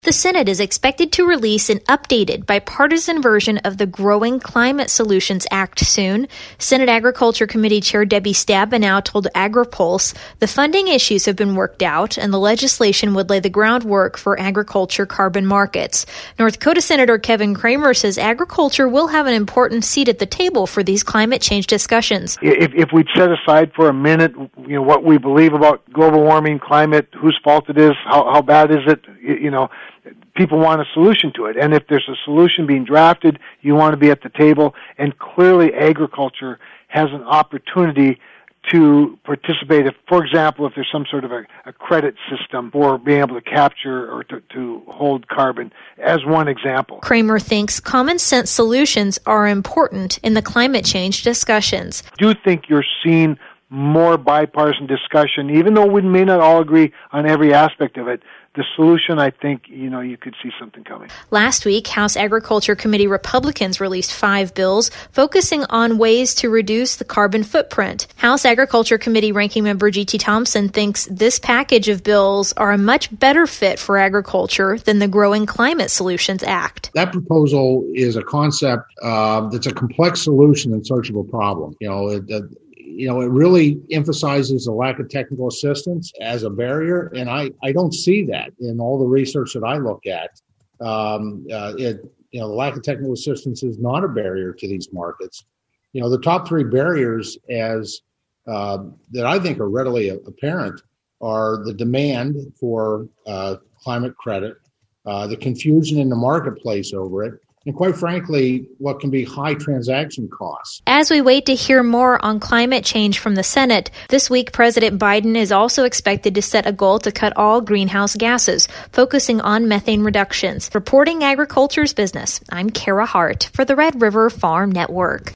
The Senate is expected to release an updated bipartisan version of the Growing Climate Solutions Act soon. Senate Agriculture Committee Chair Debbie Stabenow told AgriPulse the funding issues have been worked out and the legislation would lay the groundwork for agriculture carbon markets. North Dakota Senator Kevin Cramer says agriculture will have an important seat at the table for these climate change discussions. If we'd set aside for a minute, what we believe about global warming, climate, whose fault it is, how bad is it, people want a solution to it. And if there's a solution being drafted, you want to be at the table. And clearly agriculture has an opportunity to participate. If, for example, if there's some sort of a credit system for being able to capture or to hold carbon, as one example. Cramer thinks common sense solutions are important in the climate change discussions. I do think you're seeing more bipartisan discussion, even though we may not all agree on every aspect of it. The solution, I think, you could see something coming. Last week, House Agriculture Committee Republicans released 5 bills focusing on ways to reduce the carbon footprint. House Agriculture Committee Ranking Member G.T. Thompson thinks this package of bills are a much better fit for agriculture than the Growing Climate Solutions Act. That proposal is a concept that's a complex solution in search of a problem. It really emphasizes the lack of technical assistance as a barrier, and I don't see that in all the research that I look at. The lack of technical assistance is not a barrier to these markets. The top 3 barriers that I think are readily apparent are the demand for climate credit, the confusion in the marketplace over it, and quite frankly, what can be high transaction costs. As we wait to hear more on climate change from the Senate, this week President Biden is also expected to set a goal to cut all greenhouse gases, focusing on methane reductions. Reporting Agriculture's Business, I'm Kara Hart for the Red River Farm Network.